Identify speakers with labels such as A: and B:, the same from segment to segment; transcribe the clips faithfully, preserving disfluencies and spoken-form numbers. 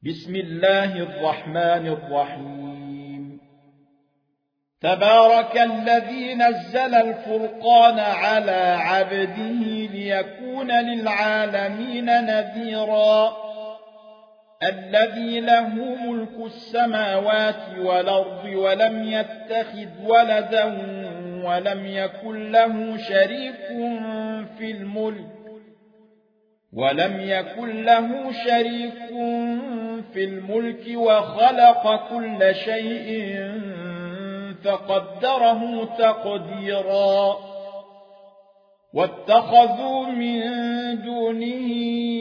A: بسم الله الرحمن الرحيم. تبارك الذي نزل الفرقان على عبده ليكون للعالمين نذيرا. الذي له ملك السماوات والأرض ولم يتخذ ولدا ولم يكن له شريك في الملك ولم يكن له شريك في الملك وخلق كل شيء فقدره تقديرا. واتخذوا من دونه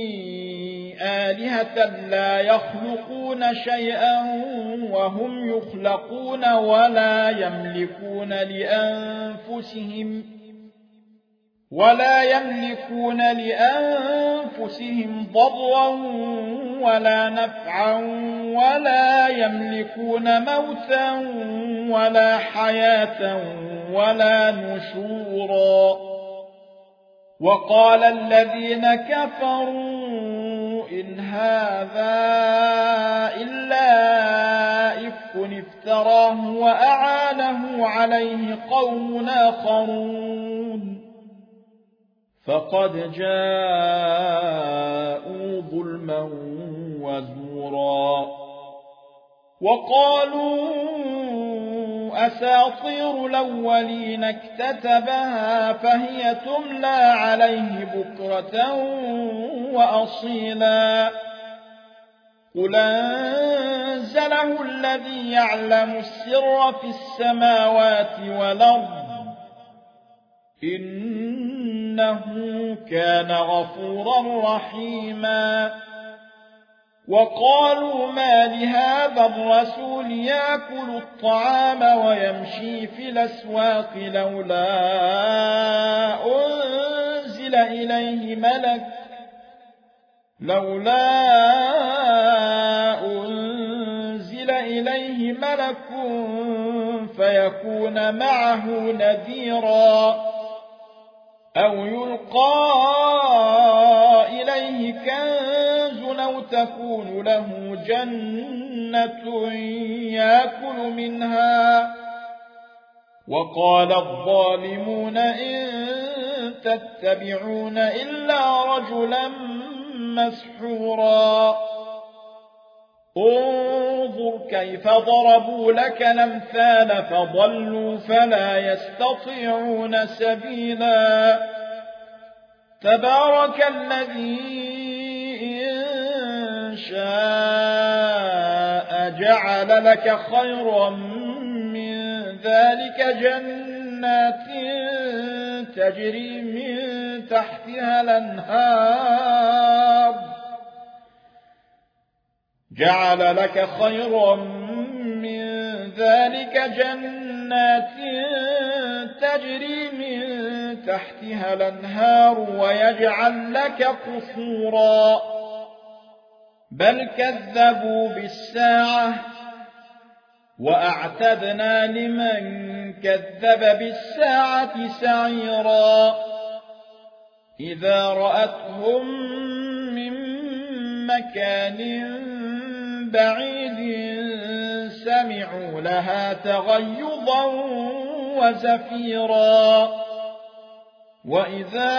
A: آلهة لا يخلقون شيئا وهم يخلقون ولا يملكون لأنفسهم ولا يملكون لأنفسهم ضرا ولا نفعا ولا يملكون موتا ولا حياة ولا نشورا. وقال الذين كفروا إن هذا إلا إفك افتراه وأعانه عليه قوم آخرون فقد جاءوا ظلما وزورا. وقالوا أساطير الأولين اكتتبها فهي تملى عليه بكرة وأصيلا. قل أنزله الذي يعلم السر في السماوات والأرض إنه كان غفورا رحيما. وقالوا ما لهذا الرسول يأكل الطعام ويمشي في الأسواق لولا أنزل إليه ملك لولا أنزل إليه ملك فيكون معه نذيرا أو يلقى إليه كنز أو تكون له جنة يأكل منها. وقال الظالمون إن تتبعون إلا رجلا مسحورا. انظر كيف ضربوا لك الأمثال فضلوا فلا يستطيعون سبيلا. تبارك الذي إن شاء جعل لك خيرا من ذلك جنات تجري من تحتها الأنهار جعل لك خيرا من ذلك جنات تجري من تحتها الأنهار ويجعل لك قصورا. بل كذبوا بالساعة وأعتدنا لمن كذب بالساعة سعيرا. إذا رأتهم من مكان بعيد سمعوا لها تغيظا وزفيرا. وإذا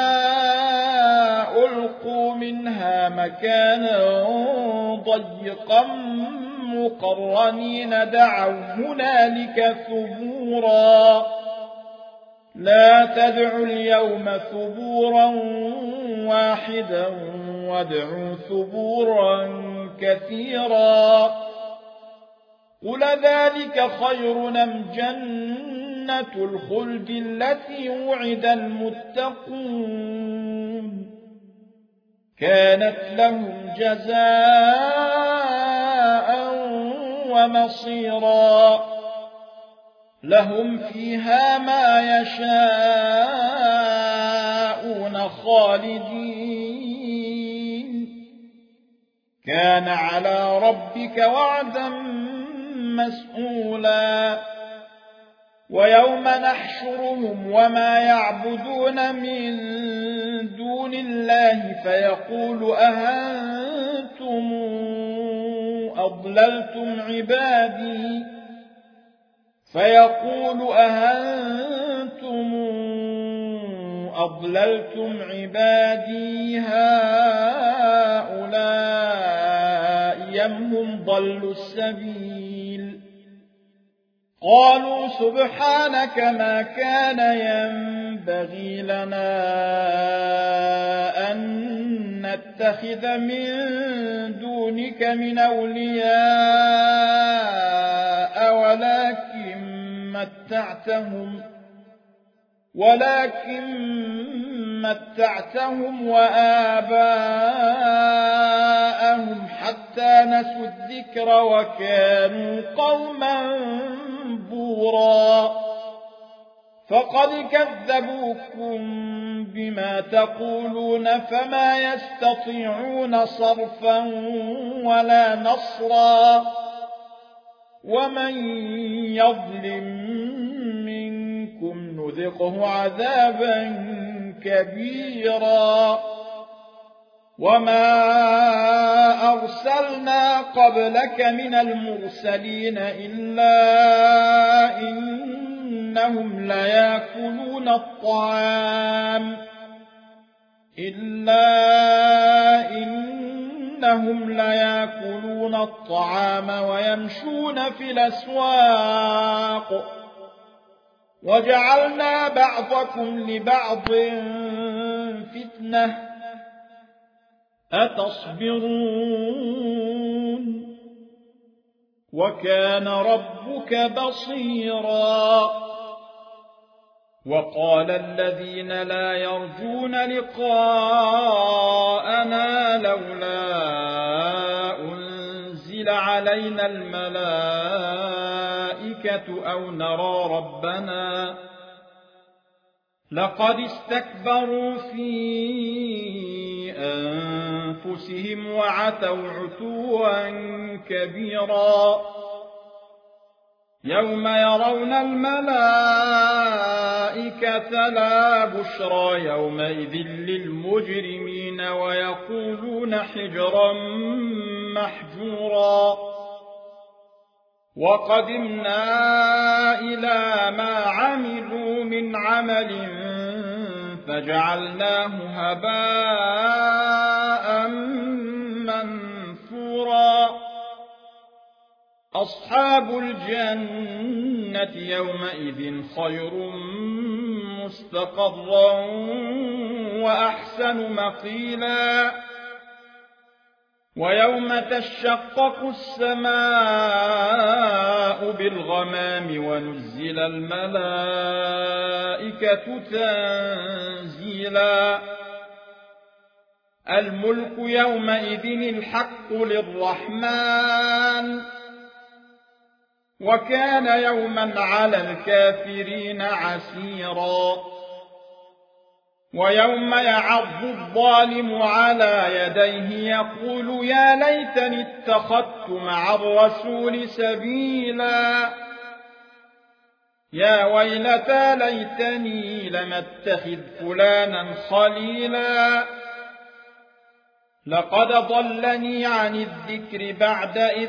A: ألقوا منها مكانا ضيقا مقرنين دعوا هنالك ثبورا. لا تدعوا اليوم ثبورا واحدا وادعوا ثبورا كثيرا. قل ذلك خير أم جنة الخلد التي وعد المتقون كانت لهم جزاء ومصيرا. لهم فيها ما يشاءون خالدين كان على ربك وعدا مسئولا. ويوم نحشرهم وما يعبدون من دون الله فيقول أهنتم أضللتم عبادي فيقول أهنتم أضللتم عبادي هؤلاء أم هم ضلوا السبيل قالوا سبحانك ما كان ينبغي لنا أن نتخذ من دونك من أولياء ولكن متعتهم ولكن متعتهم وآباءهم حتى نسوا الذكر وكانوا قوما بورا فقد كذبوكم بما تقولون فما يستطيعون صرفا ولا نصرا ومن يظلم منكم نذقه عذابا كبيرا وما أرسلنا قبلك من المرسلين إلا إنهم ليأكلون الطعام إلا إنهم ليأكلون الطعام ويمشون في الأسواق وجعلنا بعضكم لبعض فتنة أتصبرون وكان ربك بصيرا وقال الذين لا يرجون لقاءنا لولا أنزل علينا الملائكة أو نرى ربنا لقد استكبروا في أنفسهم وعتوا عتوا كبيرا يوم يرون الملائكة لا بشرى يومئذ للمجرمين ويقولون حجرا محجورا وقدمنا إلى ما عملوا من عمل فجعلناه هباء منثورا أصحاب الجنة يومئذ خير مستقرا وأحسن مقيلا ويوم تشقق السماء بالغمام ونزل الملائكة تنزيلا الملك يومئذ الحق للرحمن وكان يوما على الكافرين عسيرا ويوم يعض الظالم على يديه يقول يا ليتني اتخذت مع الرسول سبيلا يا ويلتى ليتني لم اتخذ فلانا خليلا لقد ضلني عن الذكر بعد إذ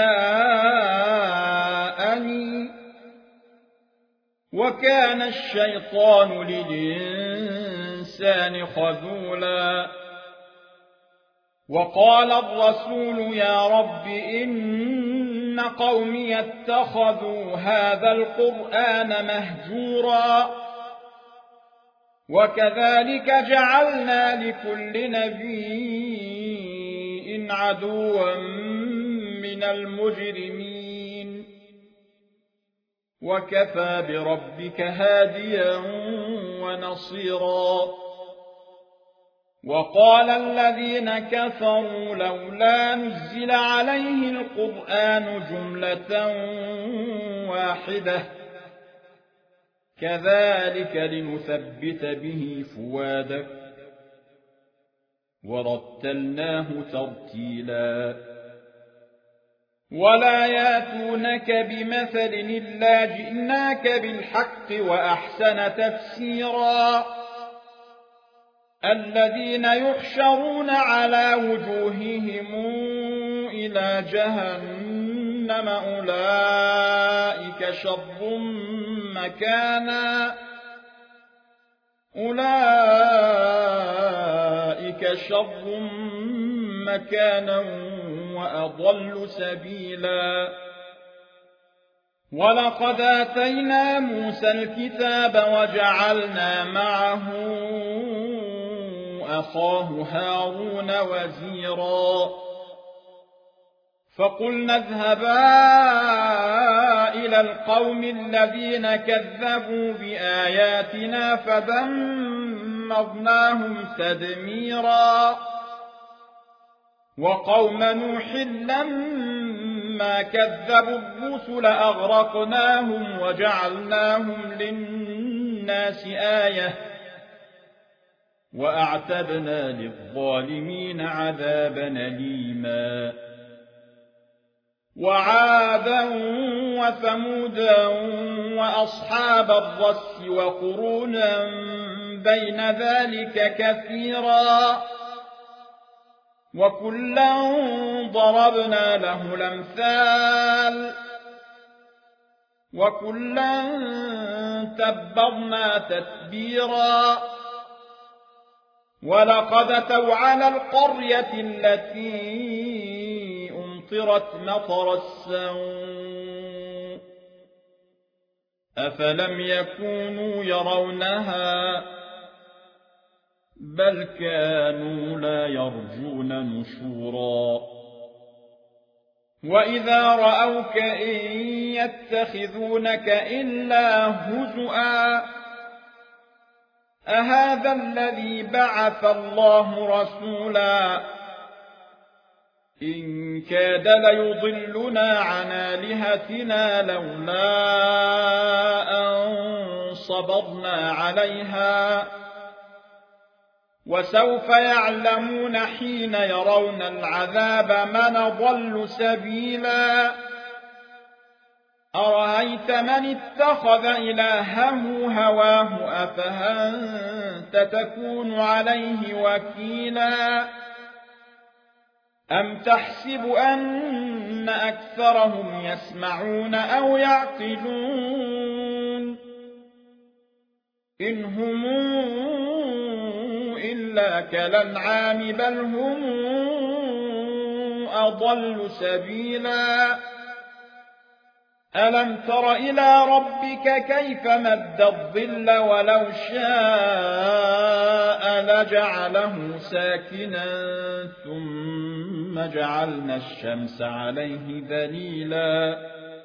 A: جاءني وكان الشيطان للإنسان خذولا وقال الرسول يا رب إن قومي اتخذوا هذا القرآن مهجورا وكذلك جعلنا لكل نبي عدوا من المجرمين وكفى بربك هاديا ونصيرا وقال الذين كفروا لولا نزل عليه القرآن جملة واحدة كذلك لنثبت به فؤادك ورتلناه ترتيلا ولا ياتونك بمثل إلا جئناك بالحق وأحسن تفسيرا الذين يحشرون على وجوههم إلى جهنم أولئك شر مكانا أولئك شر مكانا وأضل سبيلا ولقد آتينا موسى الكتاب وجعلنا معه أخاه هارون وزيرا فقلنا اذهبا إلى القوم الذين كذبوا بآياتنا فدمرناهم تدميرا وقوم نوح لما كذبوا الرسل أغرقناهم وجعلناهم للناس آية وأعتدنا للظالمين عذابا أليما وعادا وثمودا وأصحاب الرس وقرونا بين ذلك كثيرا وكلا ضربنا له الأمثال وكلا تبرنا تتبيرا ولقد أتوا على القرية التي أمطرت مطر السوء أفلم يكونوا يرونها بل كانوا لا يرجون نشورا وإذا رأوك إن يتخذونك إلا هزؤا أهذا الذي بعث الله رسولا إن كاد ليضلنا عن آلهتنا لولا أن صبرنا عليها وسوف يعلمون حين يرون العذاب من ضل سبيلا أرأيت من اتخذ إلهه هواه أفأنت تكون عليه وكيلا أم تحسب أن أكثرهم يسمعون أو يعقلون إن هم إلا كالأنعام بل هم أضل سبيلا ألم تر إلى ربك كيف مد الظل ولو شاء لجعله ساكنا ثم جعلنا الشمس عليه دليلا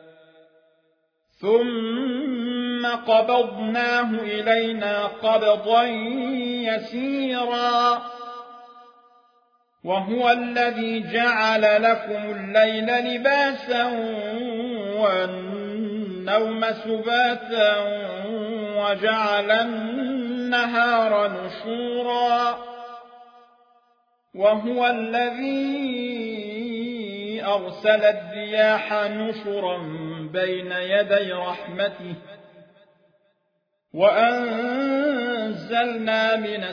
A: ثم قبضناه إلينا قبضا يسيرا وهو الذي جعل لكم الليل لباسا والنوم سباتا وجعل النهار نشورا وهو الذي أرسل الرياح نشرا بين يدي رحمته وأنزلنا من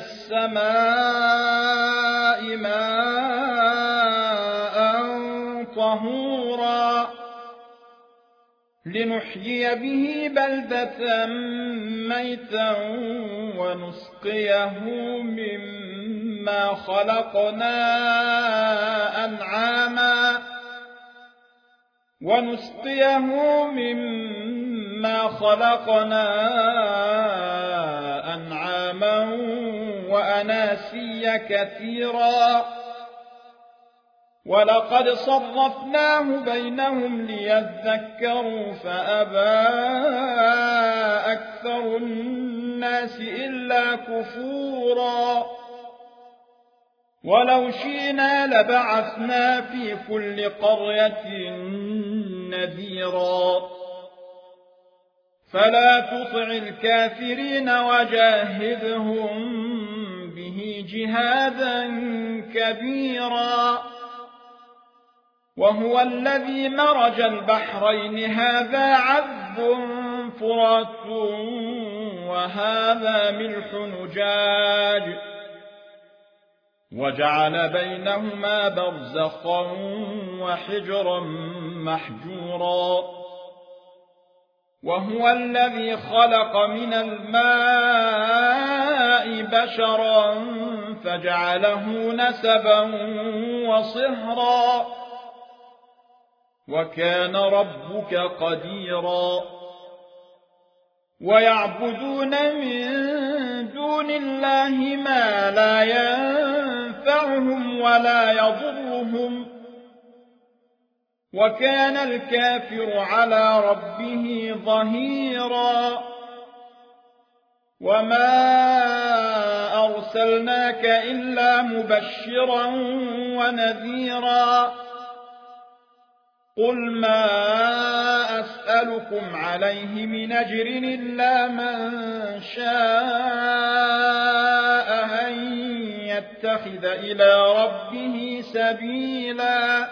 A: السماء ماء طهورا لنحيي به بلدة ميتا ونسقيه مما خلقنا أنعاما ونسقيه مما خلقنا أنعاما وأناسيا كثيرا ولقد صرفناه بينهم ليذكروا فأبى أكثر الناس إلا كفورا ولو شئنا لبعثنا في كل قرية نذيرا فلا تطع الكافرين وجاهدهم به جهادا كبيرا وهو الذي مرج البحرين هذا عذب فرات وهذا ملح نجاج وجعل بينهما برزخا وحجرا محجورا وهو الذي خلق من الماء بشرا فجعله نسبا وصهرا وكان ربك قديرا ويعبدون من دون الله ما لا ينفعهم ولا يضرهم وكان الكافر على ربه ظهيرا وما أرسلناك إلا مبشرا ونذيرا قل ما أسألكم عليه من أجر إلا من شاء أن يتخذ إلى ربه سبيلا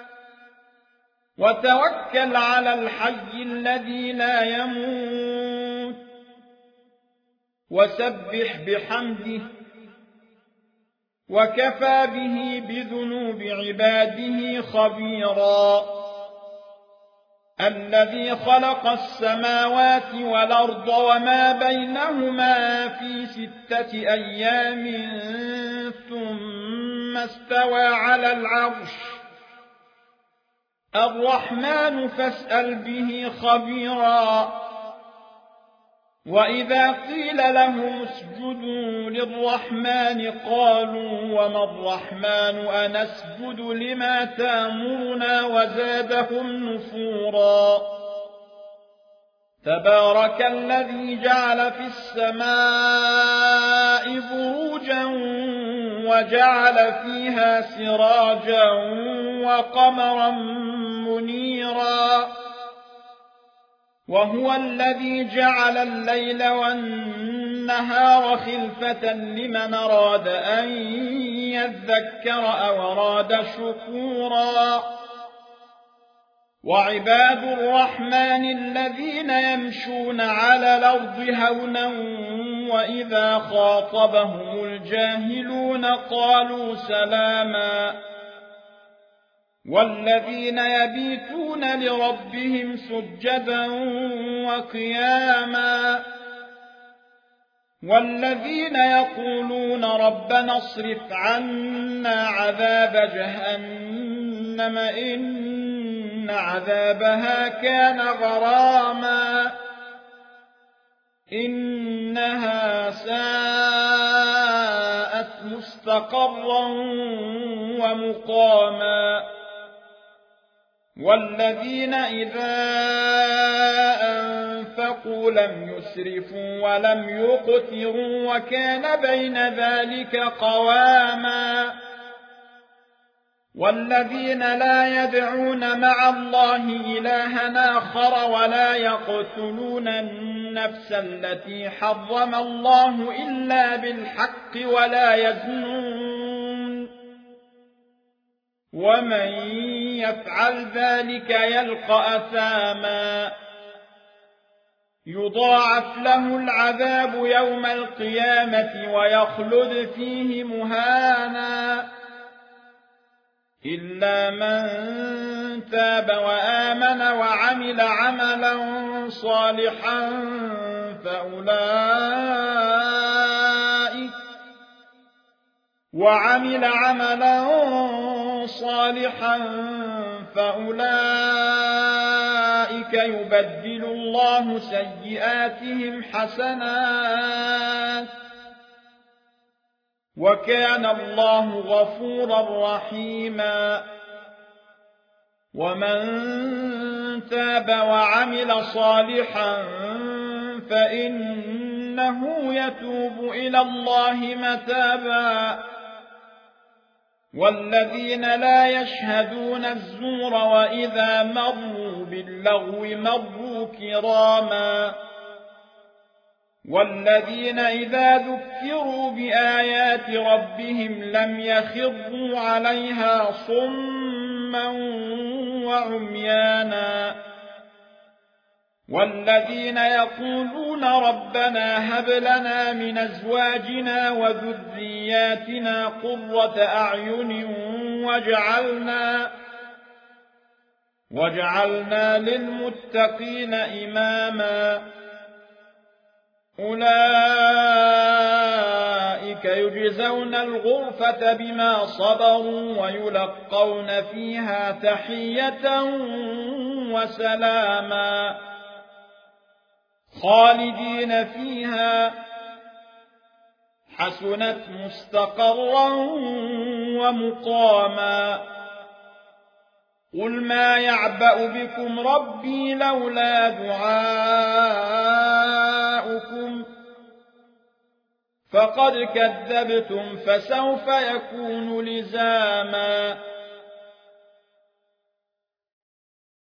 A: وتوكل على الحي الذي لا يموت وسبح بحمده وكفى به بذنوب عباده خبيرا الذي خلق السماوات والأرض وما بينهما في ستة أيام ثم استوى على العرش الرحمن فاسأل به خبيرا وإذا قيل لهم اسجدوا للرحمن قالوا وما الرحمن أنسجد لما تأمرنا وزادهم نفورا تبارك الذي جعل في السماء بروجا وجعل فيها سراجا وقمرا منيرا وهو الذي جعل الليل والنهار خلفة لمن أراد أن يذكر أو أراد شكورا وعباد الرحمن الذين يمشون على الأرض هونا وإذا خاطبهم الجاهلون قالوا سلاما والذين يبيتون لربهم سجدا وقياما والذين يقولون ربنا اصرف عنا عذاب جهنم إن عذابها كان غراما إنها ساءت مستقرا ومقاما والذين إذا أنفقوا لم يسرفوا ولم يقتروا وكان بين ذلك قواما والذين لا يدعون مع الله إلها آخر ولا يقتلون النفس التي حرم الله إلا بالحق ولا يزنون ومن يفعل ذلك يلقى أثاما يضاعف له العذاب يوم القيامة ويخلد فيه مهانا إلا من تاب وآمن وعمل عملا صالحا فأولئك وعمل عملا صالحا فأولئك يبدل الله سيئاتهم حسنات وكان الله غفورا رحيما ومن تاب وعمل صالحا فإنه يتوب إلى الله متابا والذين لا يشهدون الزور وإذا مروا باللغو مروا كراما والذين إذا ذكروا بآيات ربهم لم يخروا عليها صما وعميانا والذين يقولون ربنا هب لنا من أزواجنا وذرياتنا قرة أعين واجعلنا واجعلنا للمتقين إماما أولئك يجزون الغرفة بما صبروا ويلقون فيها تحية وسلاما خالدين فيها حسنت مستقرا ومقاما قل ما يعبأ بكم ربي لولا دعاؤكم فقد كذبتم فسوف يكون لزاما